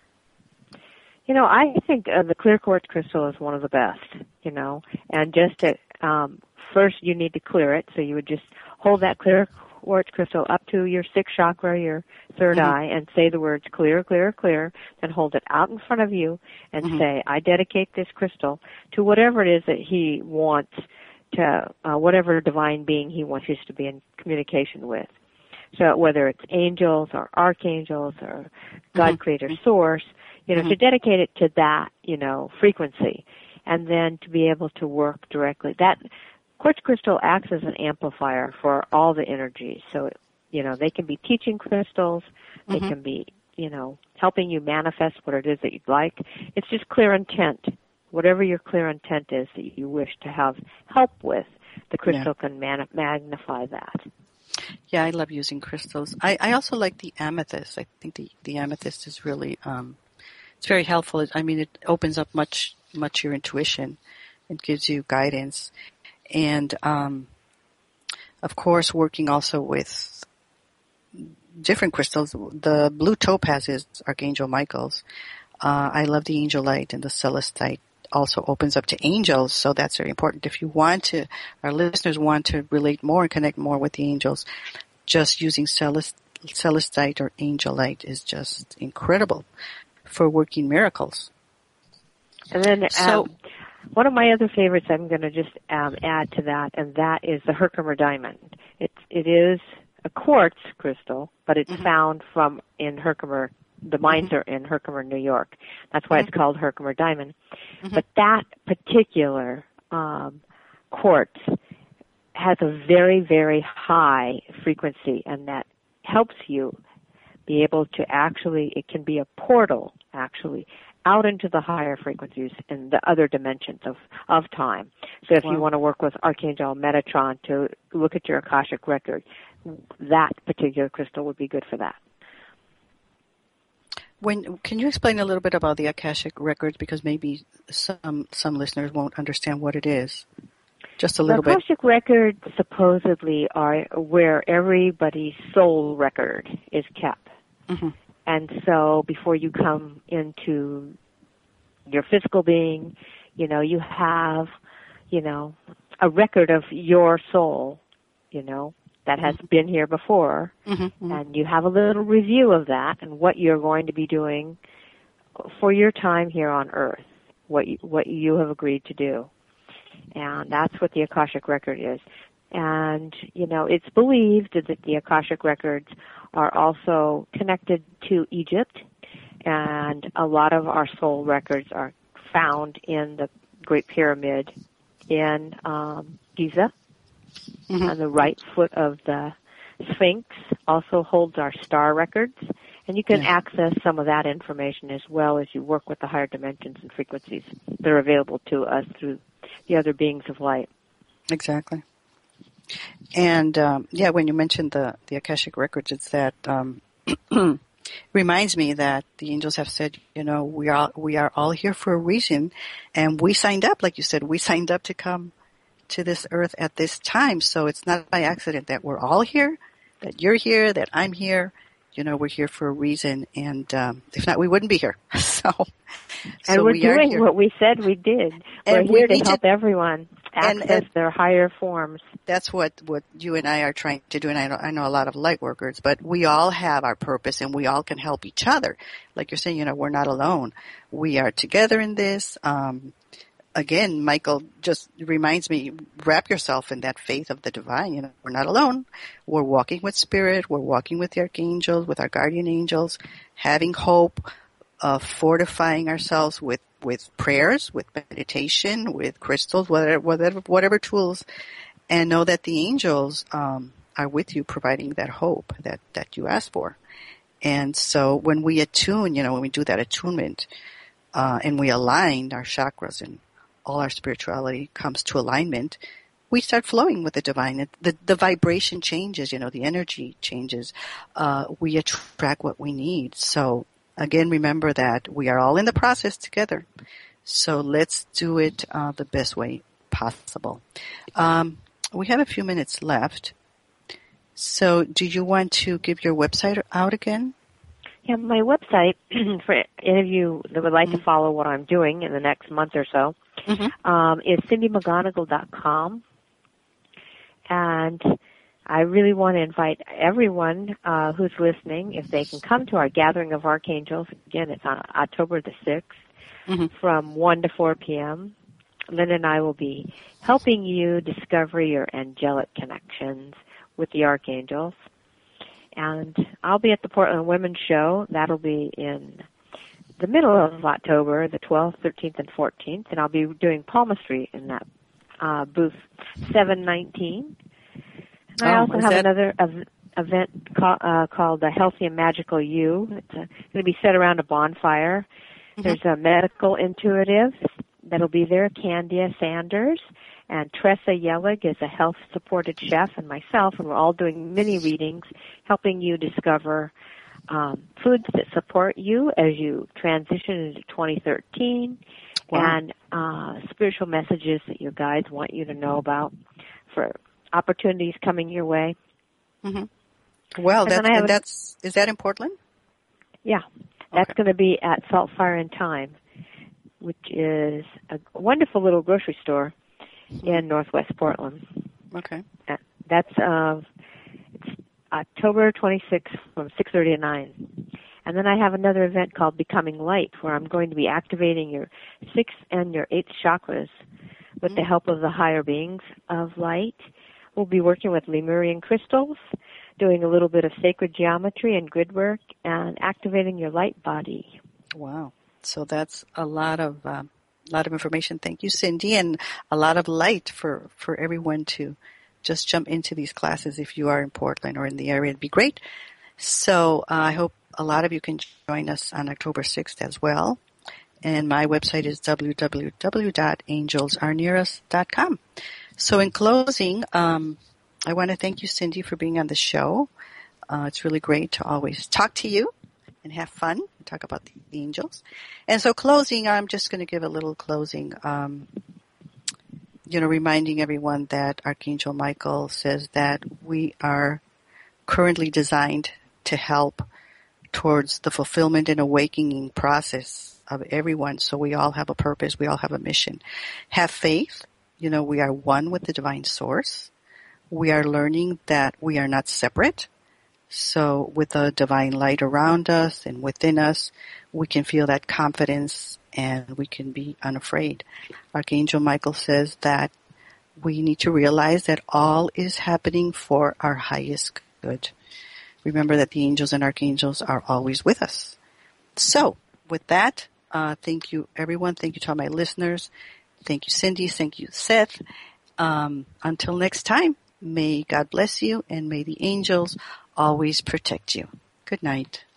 You know, I think uh, the clear quartz crystal is one of the best, you know, and just to, um, first you need to clear it, so you would just hold that clear quartz crystal up to your sixth chakra, your third Mm-hmm. eye, and say the words clear, clear, clear, then hold it out in front of you and Mhm. say, I dedicate this crystal to whatever it is that he wants to, uh, whatever divine being he wants you to be in communication with. So whether it's angels or archangels or God, Mhm. creator, source, you know, Mhm. to dedicate it to that, you know, frequency, and then to be able to work directly. That quartz crystal acts as an amplifier for all the energies. So, you know, they can be teaching crystals, they Mhm. can be, you know, helping you manifest what it is that you'd like. It's just clear intent. Whatever your clear intent is that you wish to have help with, the crystal Yeah. can man- magnify that. Yeah, I love using crystals. I, I also like the amethyst. I think the, the amethyst is really, um, it's very helpful. I mean, it opens up much, much your intuition. It gives you guidance. And, um, of course, working also with different crystals. The blue topaz is Archangel Michael's. Uh, I love the angelite, and the celestite also opens up to angels, so that's very important. If you want to, our listeners want to relate more and connect more with the angels, just using celest, celestite or angelite is just incredible for working miracles. And then So, um, one of my other favorites I'm going to just um, add to that, and that is the Herkimer diamond. It, it is a quartz crystal, but it's mm-hmm. found from in Herkimer. The mines mm-hmm. are in Herkimer, New York. That's why mm-hmm. it's called Herkimer diamond. Mm-hmm. But that particular um, quartz has a very, very high frequency, and that helps you be able to actually, it can be a portal, actually, out into the higher frequencies in the other dimensions of, of time. So if wow. you want to work with Archangel Metatron to look at your Akashic record, that particular crystal would be good for that. When can you explain a little bit about the Akashic records, because maybe some some listeners won't understand what it is? Just a little the Akashic bit. records supposedly are where everybody's soul record is kept. Mm-hmm. And so before you come into your physical being, you know, you have, you know, a record of your soul, you know, that has been here before, mm-hmm. and you have a little review of that and what you're going to be doing for your time here on Earth, what you, what you have agreed to do. And that's what the Akashic record is. And, you know, it's believed that the Akashic records are also connected to Egypt, and a lot of our soul records are found in the Great Pyramid in um, Giza. Mm-hmm. On the right foot of the Sphinx also holds our star records, and you can yeah. access some of that information as well as you work with the higher dimensions and frequencies that are available to us through the other beings of light. Exactly. And, um, yeah, when you mentioned the, the Akashic records, it's that um, reminds me that the angels have said, you know, we are, we are all here for a reason, and we signed up, like you said, we signed up to come to this earth at this time. So it's not by accident that we're all here, that you're here, that I'm here. You know, we're here for a reason, and um, if not, we wouldn't be here. so, and so we're we doing what we said we did. We're and here we to help to, everyone access and, and their higher forms. That's what, what you and I are trying to do, and I know, I know a lot of light workers, but we all have our purpose, and we all can help each other. Like you're saying, you know, we're not alone. We are together in this. Um, Again, Michael just reminds me, wrap yourself in that faith of the divine. You know, we're not alone. We're walking with spirit. We're walking with the archangels, with our guardian angels, having hope, uh, fortifying ourselves with, with prayers, with meditation, with crystals, whatever, whatever, whatever tools, and know that the angels, um, are with you, providing that hope that, that you ask for. And so when we attune, you know, when we do that attunement, uh, and we align our chakras and all our spirituality comes to alignment, we start flowing with the divine. The, the vibration changes, you know, the energy changes. Uh, we attract what we need. So again, remember that we are all in the process together. So let's do it uh, the best way possible. Um, we have a few minutes left. So do you want to give your website out again? Yeah, my website, for any of you that would like mm-hmm. to follow what I'm doing in the next month or so, mm-hmm. um, is cindy mcgonigal dot com. And I really want to invite everyone uh, who's listening, if they can come to our Gathering of Archangels. Again, it's on October the sixth mm-hmm. from one to four p.m. Lynn and I will be helping you discover your angelic connections with the archangels. And I'll be at the Portland Women's Show. That'll be in the middle of October, the twelfth, thirteenth, and fourteenth. And I'll be doing palmistry in that uh, booth seven nineteen. And I oh, also have that... another ev- event call, uh, called the Healthy and Magical You. It's uh, going to be set around a bonfire. Mm-hmm. There's a medical intuitive that'll be there, Candia Sanders. And Tressa Yelig is a health-supported chef, and myself, and we're all doing mini readings, helping you discover um, foods that support you as you transition into twenty thirteen, wow. and uh, spiritual messages that your guides want you to know about for opportunities coming your way. Mm-hmm. Well, that's, and and that's is that in Portland? Yeah, that's okay. going to be at Salt, Fire, and Thyme, which is a wonderful little grocery store in Northwest Portland. Okay. That's uh, it's October twenty-sixth from six thirty to nine. And then I have another event called Becoming Light, where I'm going to be activating your sixth and your eighth chakras with the help of the higher beings of light. We'll be working with Lemurian crystals, doing a little bit of sacred geometry and grid work, and activating your light body. Wow. So that's a lot of uh, lot of information. Thank you, Cindy, and a lot of light for, for everyone to just jump into these classes if you are in Portland or in the area. It'd be great. So uh, I hope a lot of you can join us on October sixth as well. And my website is w w w dot angels are near us dot com. So in closing, um, I want to thank you, Cindy, for being on the show. Uh, it's really great to always talk to you and have fun and talk about the, the angels. And so closing, I'm just going to give a little closing, um, you know, reminding everyone that Archangel Michael says that we are currently designed to help towards the fulfillment and awakening process of everyone. So we all have a purpose. We all have a mission. Have faith. You know, we are one with the divine source. We are learning that we are not separate. So with the divine light around us and within us, we can feel that confidence and we can be unafraid. Archangel Michael says that we need to realize that all is happening for our highest good. Remember that the angels and archangels are always with us. So with that, uh, thank you everyone. Thank you to all my listeners. Thank you, Cindy. Thank you, Seth. Um, until next time, may God bless you and may the angels always protect you. Good night.